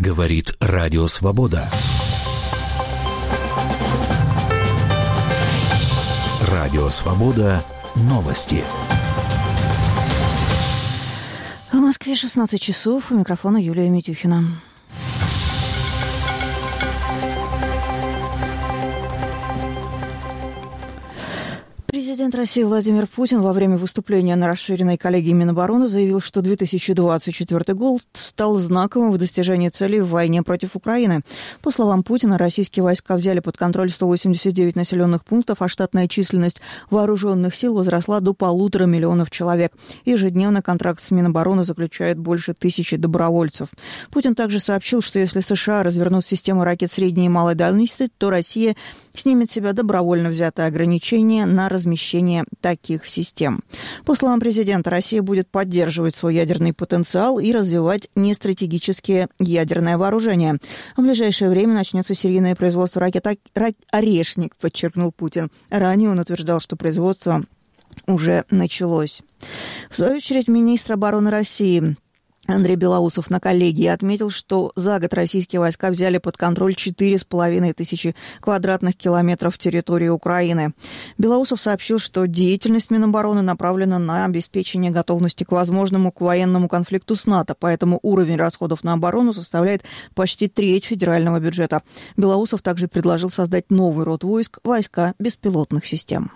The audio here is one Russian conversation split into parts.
Говорит Радио Свобода. Радио Свобода. Новости. В Москве 16 часов. У микрофона Юлия Митюхина. Президент России Владимир Путин во время выступления на расширенной коллегии Минобороны заявил, что 2024 год стал знаковым в достижении целей в войне против Украины. По словам Путина, российские войска взяли под контроль 189 населенных пунктов, а штатная численность вооруженных сил возросла до 1,5 миллиона человек. Ежедневно контракт с Минобороны заключает больше 1000 добровольцев. Путин также сообщил, что если США развернут систему ракет средней и малой дальности, то Россия снимет с себя добровольно взятые ограничения на размещение таких систем. По словам президента, Россия будет поддерживать свой ядерный потенциал и развивать нестратегические ядерное вооружение. В ближайшее время начнется серийное производство ракет «Орешник», подчеркнул Путин. Ранее он утверждал, что производство уже началось. В свою очередь, министр обороны России Андрей Белоусов на коллегии отметил, что за год российские войска взяли под контроль 4500 квадратных километров территории Украины. Белоусов сообщил, что деятельность Минобороны направлена на обеспечение готовности к возможному военному конфликту с НАТО, поэтому уровень расходов на оборону составляет почти треть федерального бюджета. Белоусов также предложил создать новый род войск – войска беспилотных систем.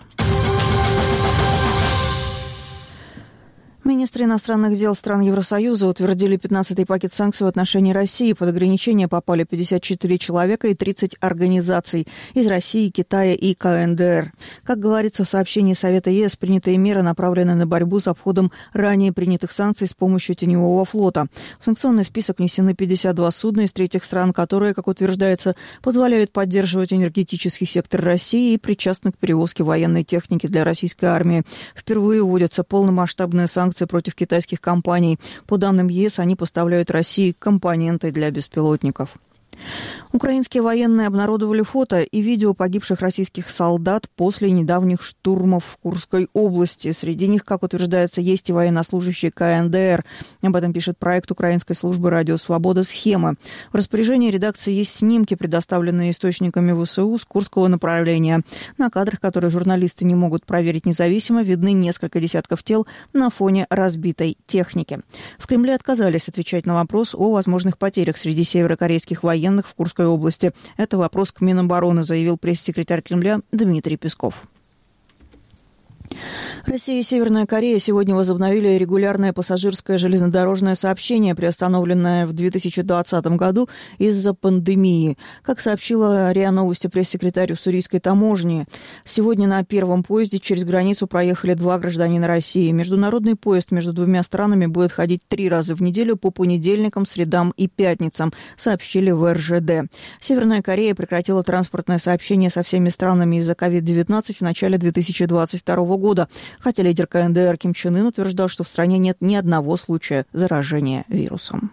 Министры иностранных дел стран Евросоюза утвердили 15-й пакет санкций в отношении России. Под ограничения попали 54 человека и 30 организаций из России, Китая и КНДР. Как говорится в сообщении Совета ЕС, принятые меры направлены на борьбу с обходом ранее принятых санкций с помощью теневого флота. В санкционный список внесены 52 судна из третьих стран, которые, как утверждается, позволяют поддерживать энергетический сектор России и причастны к перевозке военной техники для российской армии. Впервые вводятся полномасштабные санкции против китайских компаний. По данным ЕС, они поставляют России компоненты для беспилотников. Украинские военные обнародовали фото и видео погибших российских солдат после недавних штурмов в Курской области. Среди них, как утверждается, есть и военнослужащие КНДР. Об этом пишет проект украинской службы «Радио Свобода. Схемы». В распоряжении редакции есть снимки, предоставленные источниками ВСУ с Курского направления. На кадрах, которые журналисты не могут проверить независимо, видны несколько десятков тел на фоне разбитой техники. В Кремле отказались отвечать на вопрос о возможных потерях среди северокорейских военных в Курской области. Это вопрос к Минобороны, заявил пресс-секретарь Кремля Дмитрий Песков. Россия и Северная Корея сегодня возобновили регулярное пассажирское железнодорожное сообщение, приостановленное в 2020 году из-за пандемии. Как сообщила РИА Новости пресс-секретарь уссурийской таможни, сегодня на первом поезде через границу проехали 2 гражданина России. Международный поезд между двумя странами будет ходить 3 раза в неделю по понедельникам, средам и пятницам, сообщили в РЖД. Северная Корея прекратила транспортное сообщение со всеми странами из-за COVID-19 в начале 2022 года. Хотя лидер КНДР Ким Чен Ын утверждал, что в стране нет ни одного случая заражения вирусом.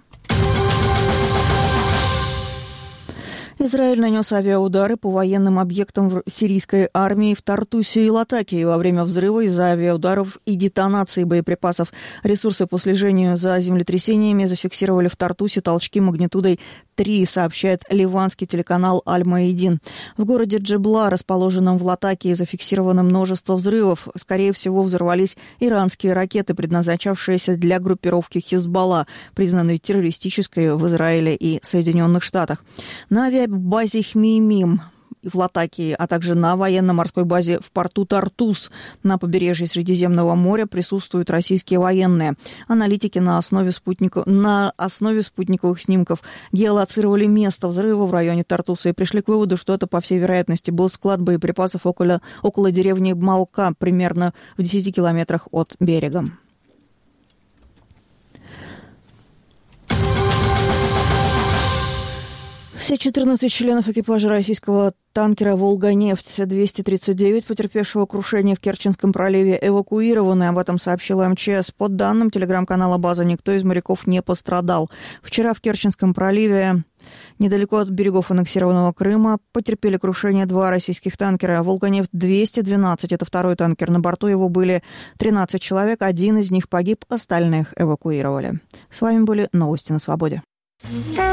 Израиль нанес авиаудары по военным объектам сирийской армии в Тартусе и Латакии. Во время взрыва из-за авиаударов и детонации боеприпасов ресурсы по слежению за землетрясениями зафиксировали в Тартусе толчки магнитудой 3, сообщает ливанский телеканал Аль-Маидин. В городе Джебла, расположенном в Латакии, зафиксировано множество взрывов. Скорее всего, взорвались иранские ракеты, предназначавшиеся для группировки Хизбалла, признанной террористической в Израиле и Соединенных Штатах. На авиабазе Хмеймим в Латакии, а также на военно-морской базе в порту Тартус на побережье Средиземного моря присутствуют российские военные. Аналитики на основе спутниковых снимков геолоцировали место взрыва в районе Тартуса и пришли к выводу, что это, по всей вероятности, был склад боеприпасов около деревни Малка, примерно в 10 километрах от берега. Все 14 членов экипажа российского танкера «Волга-нефть-239», потерпевшего крушение в Керченском проливе, эвакуированы. Об этом сообщила МЧС. По данным телеграм-канала «База», никто из моряков не пострадал. Вчера в Керченском проливе, недалеко от берегов аннексированного Крыма, потерпели крушение 2 российских танкера. «Волга-нефть-212» — это второй танкер. На борту его были 13 человек. Один из них погиб, остальных эвакуировали. С вами были новости на Свободе.